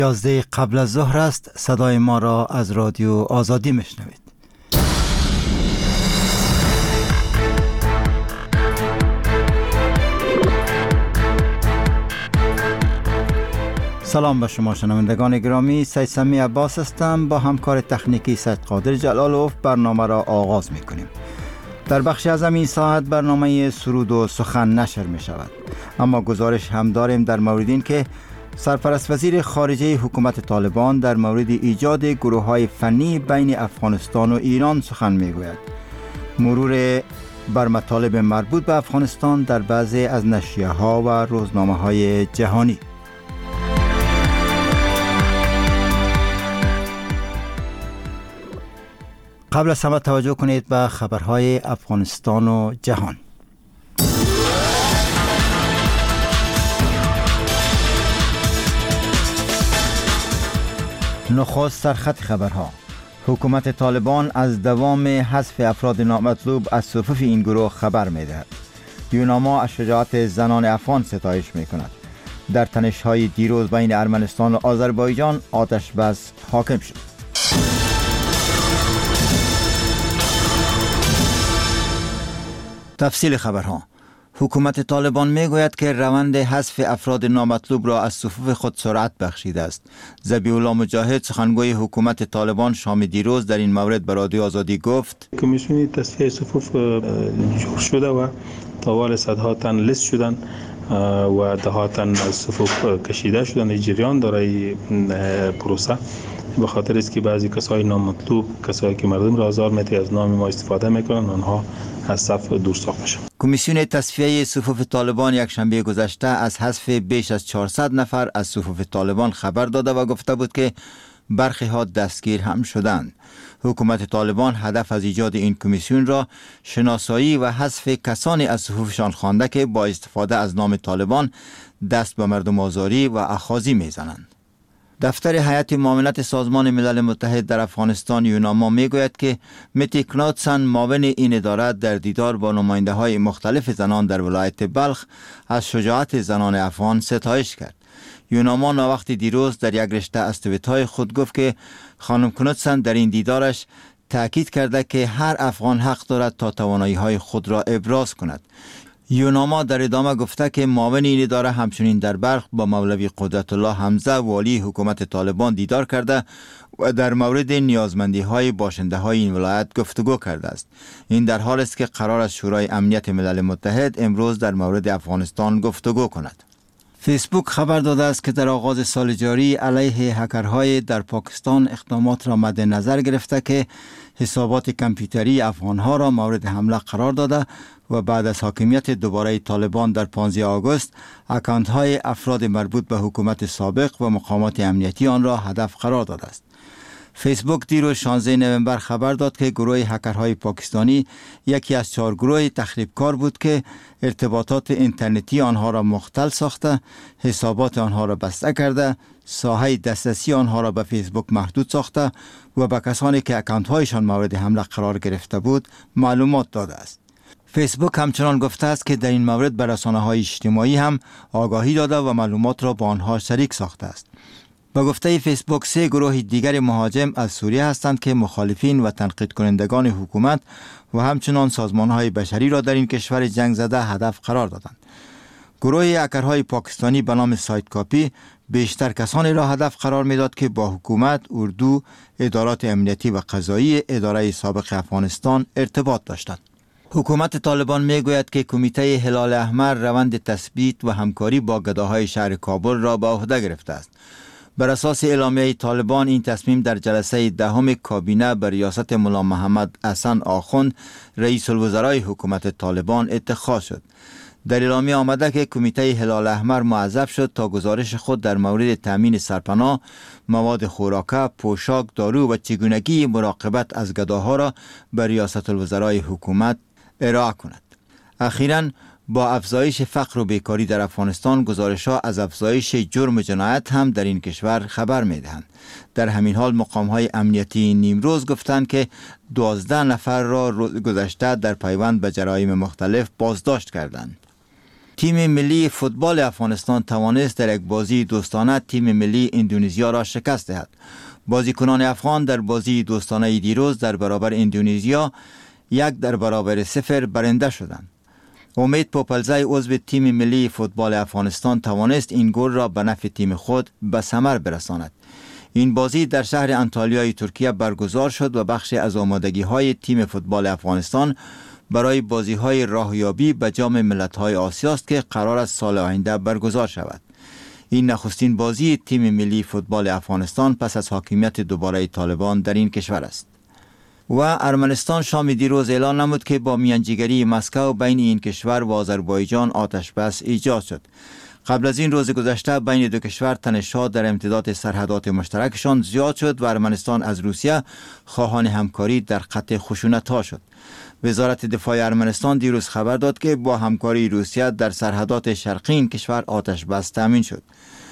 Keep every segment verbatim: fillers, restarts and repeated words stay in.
یازده قبل از ظهر است. صدای ما را از رادیو آزادی میشنوید. سلام به شما شنوندگان گرامی، سید سمی عباس هستم. با همکار تکنیکی سید قادر جلالوف برنامه را آغاز می کنیم. در بخش از این ساعت برنامه سرود و سخن نشر می شود، اما گزارش هم داریم در مورد این که سرپرست وزیر خارجه حکومت طالبان در مورد ایجاد گروه های فنی بین افغانستان و ایران سخن می گوید. مرور بر مطالب مربوط به افغانستان در بعضی از نشریه ها و روزنامه های جهانی. قبل از همه توجه کنید به خبرهای افغانستان و جهان. نخست سرخط خبرها. حکومت طالبان از دوام حذف افراد نامطلوب از صفوف این گروه خبر می‌دهد. یوناما از شجاعت زنان افغان ستایش می‌کند. در تنش‌های دیروز بین ارمنستان و آذربایجان آتش بس حاکم شد. تفصیل خبرها. حکومت طالبان میگوید که روند حذف افراد نامطلوب را از صفوف خود سرعت بخشیده است. ذبیح الله مجاهد سخنگوی حکومت طالبان شام دیروز در این مورد به رادیو آزادی گفت: کمیسیون تصفیه صفوف جور شده و طوال صدها تن لیست شدن و ده تن از صفوف کشیده شدن. جریان داره پروسه، به خاطر است که بعضی کسای نامطلوب، کسایی که مردم را آزار میده، از نام ما استفاده میکنن، آنها از صف دور ساخته شدند. کمیسیون تصفیه صفوف طالبان یک شنبه گذشته از حذف بیش از چهارصد نفر از صفوف طالبان خبر داده و گفته بود که برخی ها دستگیر هم شدند. حکومت طالبان هدف از ایجاد این کمیسیون را شناسایی و حذف کسانی از صفوفشان خوانده که با استفاده از نام طالبان دست به مردم آزاری و اخاذی میزنند. دفتر هیئت معاونت سازمان ملل متحد در افغانستان یوناما میگوید که متی کناتسن معاون این اداره در دیدار با نماینده های مختلف زنان در ولایت بلخ از شجاعت زنان افغان ستایش کرد. یوناما ناوقت دیروز در یک رشته از توییت‌های خود گفت که خانم کناتسن در این دیدارش تاکید کرده که هر افغان حق دارد تا توانایی‌های خود را ابراز کند. یوناما در ادامه گفته که معاون این اداره همچنین در بلخ با مولوی قدرت الله حمزه والی حکومت طالبان دیدار کرده و در مورد نیازمندی های باشنده های این ولایت گفتگو کرده است. این در حال است که قرار است شورای امنیت ملل متحد امروز در مورد افغانستان گفتگو کند. فیسبوک خبر داده است که در آغاز سال جاری علیه هکرهای در پاکستان اقدامات را مد نظر گرفته که حسابات کامپیوتری افغانها را مورد حمله قرار داده و بعد از حاکمیت دوباره طالبان در پانزده آگوست اکانت های افراد مربوط به حکومت سابق و مقامات امنیتی آن را هدف قرار داده است. فیسبوک دیروز شانزده نوامبر خبر داد که گروه هکرهای پاکستانی یکی از چهار گروه تخریبکار بود که ارتباطات اینترنتی آنها را مختل ساخته، حسابات آنها را بسته کرده، ساحه دسترسی آنها را به فیسبوک محدود ساخته و به کسانی که اکانت هایشان مورد حمله قرار گرفته بود معلومات داده است. فیسبوک همچنان گفته است که در این مورد به رسانه‌های اجتماعی هم آگاهی داده و معلومات را با آنها شریک ساخته است. با گفته فیسبوک سه گروه دیگر مهاجم از سوریه هستند که مخالفین و تنقید کنندگان حکومت و همچنان سازمان‌های بشری را در این کشور جنگ زده هدف قرار دادند. گروه هکرهای پاکستانی به نام سایت کاپی بیشتر کسانی را هدف قرار میداد که با حکومت، اردو، ادارات امنیتی و قضایی اداره سابق افغانستان ارتباط داشتند. حکومت طالبان میگوید که کمیته هلال احمر روند تثبیت و همکاری با گداهای شهر کابل را به عهده گرفته است. بر اساس اعلامیه طالبان این تصمیم در جلسه دهم کابینه بر ریاست ملا محمد حسن آخوند رئیس الوزرای حکومت طالبان اتخاذ شد. در اعلامیه آمده که کمیته هلال احمر موظف شد تا گزارش خود در مورد تامین سرپناه، مواد خوراکه، پوشاک، دارو و چگونگی مراقبت از گداها را بر ریاست الوزرای حکومت ارائه کند. اخیراً با افزایش فقر و بیکاری در افغانستان گزارش‌ها از افزایش جرم و جنایت هم در این کشور خبر می‌دهند. در همین حال مقام‌های امنیتی نیمروز گفتند که دوازده نفر را روز گذشته در پیوند به جرایم مختلف بازداشت کردند. تیم ملی فوتبال افغانستان توانست در یک بازی دوستانه تیم ملی اندونزیا را شکست دهد. بازیکنان افغان در بازی دوستانه دیروز در برابر اندونزیا یک در برابر صفر برنده شدند. امید پوپلزی عضو تیم ملی فوتبال افغانستان توانست این گل را به نفع تیم خود به ثمر برساند. این بازی در شهر انتالیای ترکیه برگزار شد و بخشی از آمادگی های تیم فوتبال افغانستان برای بازی های راهیابی به جام ملت‌های آسیا است که قرار است سال آینده برگزار شود. این نخستین بازی تیم ملی فوتبال افغانستان پس از حاکمیت دوباره طالبان در این کشور است. و ارمنستان شام دیروز اعلان نمود که با میانجیگری مسکو بین این کشور و آذربایجان آتش بس ایجاد شد. قبل از این روز گذشته بین دو کشور تنش‌ها در امتداد سرحدات مشترکشان زیاد شد و ارمنستان از روسیه خواهان همکاری در قطع خشونت‌ها شد. وزارت دفاع ارمنستان دیروز خبر داد که با همکاری روسیه در سرحدات شرقی این کشور آتش بس تامین شد.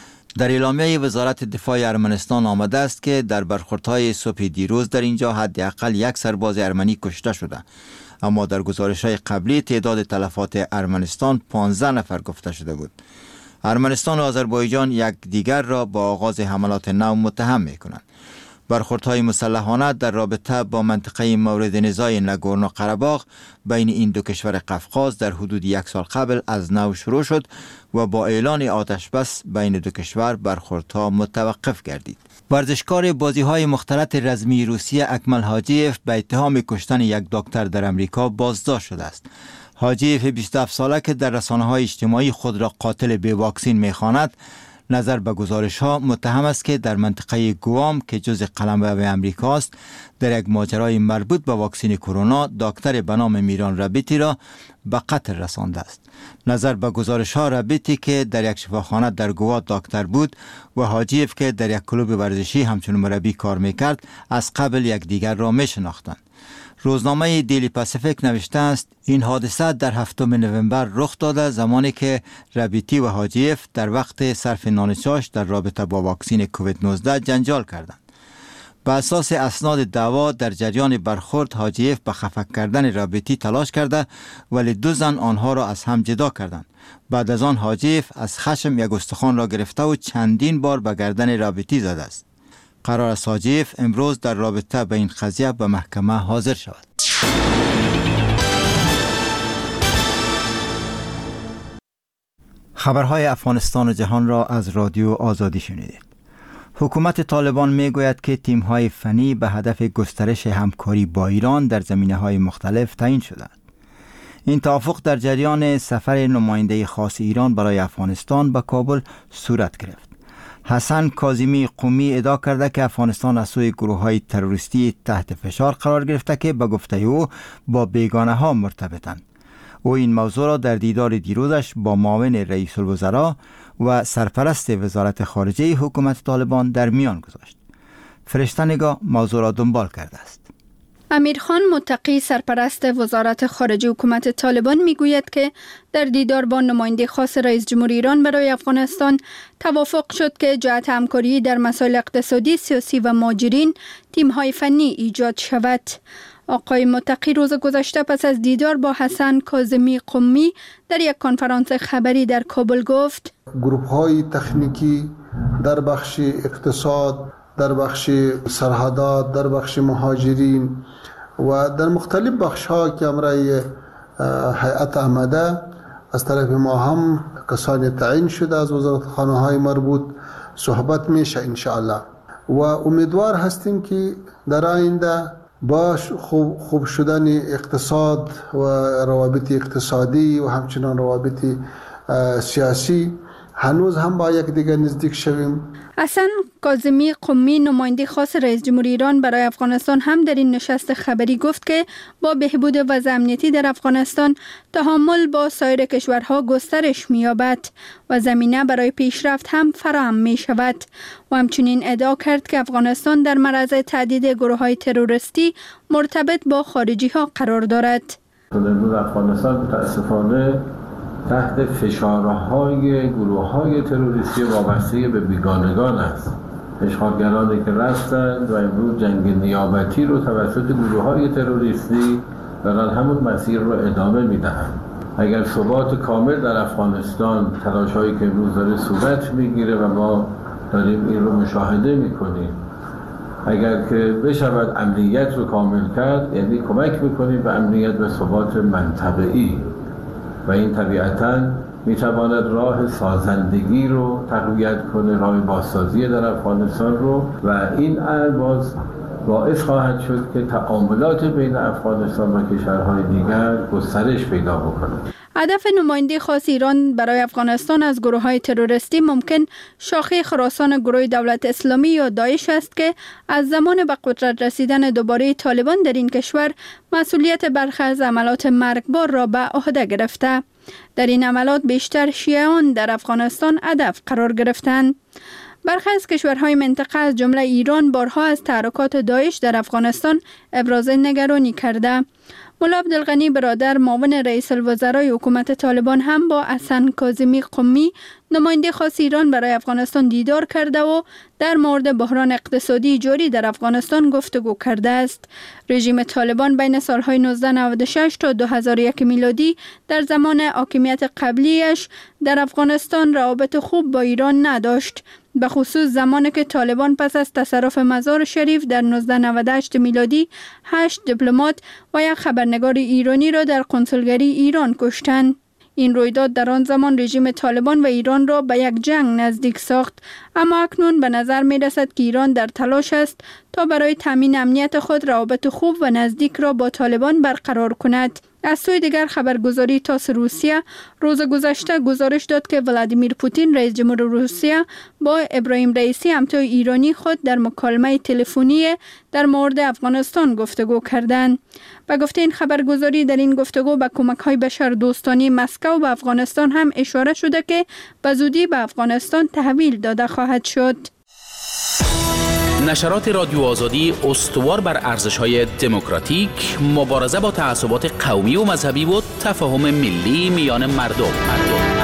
در اعلامیه وزارت دفاع ارمنستان آمده است که در برخوردهای صبح دیروز در اینجا حداقل یک سرباز ارمنی کشته شده، اما در گزارش‌های قبلی تعداد تلفات ارمنستان پانزده نفر گفته شده بود. ارمنستان و آذربایجان یک دیگر را با آغاز حملات نو متهم می‌کنند. برخوردهای مسلحانه در رابطه با منطقه مورد نزاع نگورنو قره‌باغ بین این دو کشور قفقاز در حدود یک سال قبل از نو شروع شد و با اعلان آتش بس بین دو کشور برخوردها متوقف گردید. ورزشکار بازی‌های مختلط رزمی روسیه اکمل حاجیف به اتهام کشتن یک دکتر در امریکا بازداشت شده است. حاجیف بیست و هفت ساله که در رسانه‌های اجتماعی خود را قاتل بی واکسین می‌خواند، نظر به گزارش‌ها متهم است که در منطقه گوام که جزء قلمرو امریکا است در یک ماجرای مربوط به واکسن کرونا دکتر به نام میران ربیتی را به قتل رسانده است. نظر به گزارش‌ها ربیتی که در یک شفاخانه در گوا دکتر بود و حاجیف که در یک کلوب ورزشی همچون مربی کار می‌کرد از قبل یک دیگر را می‌شناختند. روزنامه دیلی پاسیفیک نوشته است این حادثه در هفتم نوامبر رخ داده زمانی که ربیتی و حاجیف در وقت صرف نان چاش در رابطه با واکسن کووید نوزده جنجال کردند. بر اساس اسناد دعوا در جریان برخورد حاجیف به خفه کردن ربیتی تلاش کرده ولی دو زن آنها را از هم جدا کردند. بعد از آن حاجیف از خشم یک استخوان را گرفته و چندین بار به گردن ربیتی زده است. قرار است حاجیف امروز در رابطه با این قضیه به محکمه حاضر شود. خبرهای افغانستان و جهان را از رادیو آزادی شنیدید. حکومت طالبان می گوید که تیم‌های فنی به هدف گسترش همکاری با ایران در زمینه‌های مختلف تعیین شدند. این توافق در جریان سفر نماینده خاص ایران برای افغانستان به کابل صورت گرفت. حسن کاظمی قمی ادعا کرده که افغانستان از سوی گروه‌های تروریستی تحت فشار قرار گرفته که به گفته او با بیگانه‌ها مرتبطند. او این موضوع را در دیدار دیروزش با معاون رئیس الوزراء و سرپرست وزارت خارجه حکومت طالبان در میان گذاشت. فرشته نگاه موضوع را دنبال کرده است. امیرخان متقی سرپرست وزارت خارجه حکومت طالبان میگوید که در دیدار با نماینده خاص رئیس جمهور ایران برای افغانستان توافق شد که جهت همکاری در مسائل اقتصادی، سیاسی و مهاجرین تیم‌های فنی ایجاد شود. آقای متقی روز گذشته پس از دیدار با حسن کاظمی قمی در یک کنفرانس خبری در کابل گفت گروه‌های تکنیکی در بخش اقتصاد، در بخش سرحدات، در بخش مهاجرین و در مختلف بخش‌ها که امرای هیئت آمده از طرف ما هم کسانی تعیین شده از وزارت خانه‌های مربوط صحبت میشه انشاءالله و امیدوار هستیم که در آینده با خوب, خوب شدن اقتصاد و روابط اقتصادی و همچنان روابط سیاسی هنوز هم با یک دیگر نزدیک شویم. حسن کاظمی قمی نماینده خاص رئیس جمهور ایران برای افغانستان هم در این نشست خبری گفت که با بهبود وضع امنیتی در افغانستان تعامل با سایر کشورها گسترش می‌یابد و زمینه برای پیشرفت هم فراهم می‌شود و همچنین ادعا کرد که افغانستان در معرض تهدید گروه‌های تروریستی مرتبط با خارجی‌ها قرار دارد. امروز افغانستان متأسفانه تحت فشارهای گروه‌های تروریستی وابسته به بیگانگان است. اشغالگرانی که رفتند و امروز جنگ نیابتی رو توسط گروه‌های تروریستی دارن همون مسیر رو ادامه میدهند. اگر ثبات کامل در افغانستان، تلاش‌هایی که امروز داره صورت میگیره و ما داریم این رو مشاهده میکنیم، اگر که بشود امنیت رو کامل کرد، یعنی کمک میکنیم به امنیت و ثبات منطقه‌ای و این طبیعتاً میتواند راه سازندگی رو تقویت کنه، راه بازسازی در افغانستان رو، و این باز باعث خواهد شد که تعاملات بین افغانستان و کشورهای دیگر گسترش پیدا بکنه. هدف نماینده خاص ایران برای افغانستان از گروه‌های تروریستی ممکن شاخه خراسان گروه دولت اسلامی یا داعش است که از زمان به قدرت رسیدن دوباره طالبان در این کشور مسئولیت برخی از عملات مرگبار را به عهده گرفته. در این عملات بیشتر شیعیان در افغانستان هدف قرار گرفتند. برخی از کشورهای منطقه از جمله ایران بارها از تحرکات داعش در افغانستان ابراز نگرانی کرده. ملا عبدالغنی برادر معاون رئیس الوزرای حکومت طالبان هم با حسن کاظمی قمی نماینده خاص ایران برای افغانستان دیدار کرده و در مورد بحران اقتصادی جاری در افغانستان گفتگو کرده است. رژیم طالبان بین سالهای نوزده نود و شش تا دو هزار و یک میلادی در زمان حاکمیت قبلیش در افغانستان روابط خوب با ایران نداشت، به خصوص زمانی که طالبان پس از تصرف مزار شریف در نوزده نود و هشت میلادی هشت دیپلمات و یک خبرنگار ایرانی را در کنسولگری ایران کشتند. این رویداد در آن زمان رژیم طالبان و ایران را به یک جنگ نزدیک ساخت، اما اکنون به نظر می رسد که ایران در تلاش است تا برای تامین امنیت خود روابط خوب و نزدیک را با طالبان برقرار کند. از سوی دیگر خبرگزاری تاس روسیه روز گذشته گزارش داد که ولادیمیر پوتین رئیس جمهور روسیه با ابراهیم رئیسی همتای ایرانی خود در مکالمه تلفنی در مورد افغانستان گفتگو کردند. با گفته این خبرگزاری در این گفتگو به کمک‌های بشر دوستانه مسکو و افغانستان هم اشاره شده که به زودی به افغانستان تحویل داده خواهد شد. نشرات رادیو آزادی استوار بر ارزش‌های دموکراتیک، مبارزه با تعصبات قومی و مذهبی و تفاهم ملی میان مردم. مردم.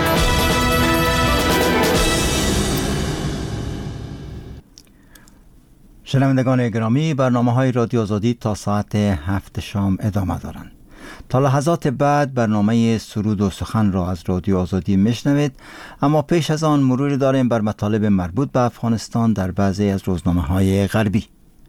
شنوندگان گرامی، برنامه‌های رادیو آزادی تا ساعت هفت شام ادامه دارند. تا لحظات بعد برنامه سرود و سخن را از رادیو آزادی میشنوید، اما پیش از آن مروری داریم بر مطالب مربوط به افغانستان در بعضی از روزنامه‌های غربی.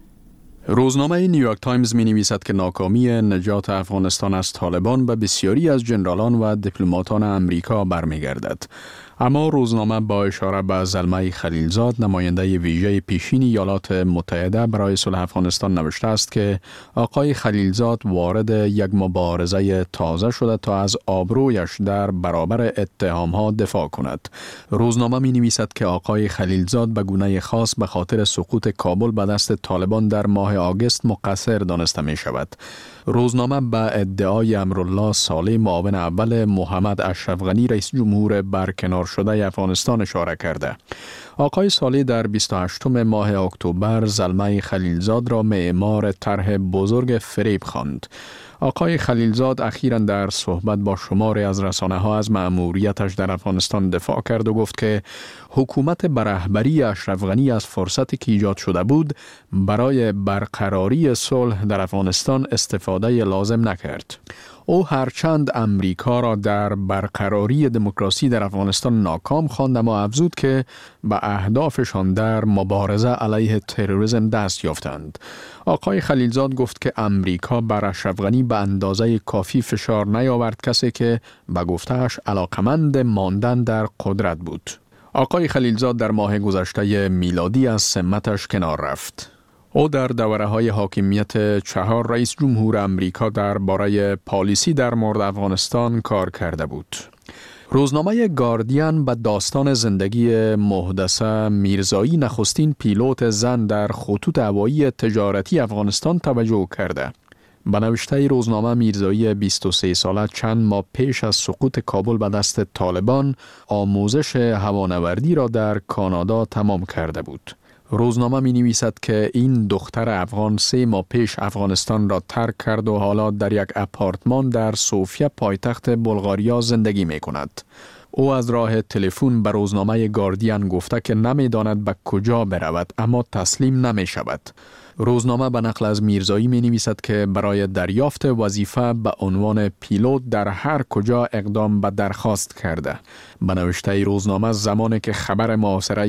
روزنامه نیویورک تایمز می نویسد که ناکامی نجات افغانستان از طالبان به بسیاری از ژنرالان و دیپلماتان امریکا برمیگردد. اما روزنامه با اشاره به زلمه خلیلزاد، نماینده ویژه پیشین ایالات متحده برای صلح افغانستان، نوشته است که آقای خلیلزاد وارد یک مبارزه تازه شده تا از آبرویش در برابر اتهامها دفاع کند. روزنامه می نویسد که آقای خلیلزاد به گونه خاص به خاطر سقوط کابل به دست طالبان در ماه آگوست مقصر دانسته می شود. روزنامه به ادعای امرالله صالح، معاون اول محمد اشرف غنی رئیس جمهور برکنار شده افغانستان، اشاره کرده. آقای صالح در بیست و هشتم ماه اکتبر زلمه خلیلزاد را معمار طرح بزرگ فریب خواند. آقای خلیلزاد اخیراً در صحبت با شماری از رسانه‌ها از مأموریتش در افغانستان دفاع کرد و گفت که حکومت به رهبری اشرف غنی از فرصتی که ایجاد شده بود برای برقراری صلح در افغانستان استفاده لازم نکرد. او هرچند امریکا را در برقراری دموکراسی در افغانستان ناکام خواند، اما افزود که به اهدافشان در مبارزه علیه تروریسم دست یافتند. آقای خلیلزاد گفت که امریکا بر اشرف غنی به اندازه کافی فشار نیاورد، کسی که به گفته‌اش علاقمند ماندن در قدرت بود. آقای خلیلزاد در ماه گذشته میلادی از سمتش کنار رفت. او در دوره‌های حاکمیت چهار رئیس جمهور امریکا درباره پالیسی در مورد افغانستان کار کرده بود. روزنامه گاردین به داستان زندگی محدثه میرزایی، نخستین پیلوت زن در خطوط هوایی تجارتی افغانستان، توجه کرده. به نوشته روزنامه، میرزایی بیست و سه ساله چند ماه پیش از سقوط کابل به دست طالبان آموزش هوانوردی را در کانادا تمام کرده بود. روزنامه می نویسد که این دختر افغان سه ماه پیش افغانستان را ترک کرد و حالا در یک اپارتمان در سوفیا، پایتخت بلغاریا، زندگی می کند. او از راه تلفن به روزنامه گاردین گفته که نمی‌داند به کجا برود اما تسلیم نمی‌شود. روزنامه به نقل از میرزایی می نویسد که برای دریافت وظیفه به عنوان پیلوت در هر کجا اقدام به درخواست کرده. به نوشته روزنامه زمانی که خبر محاصره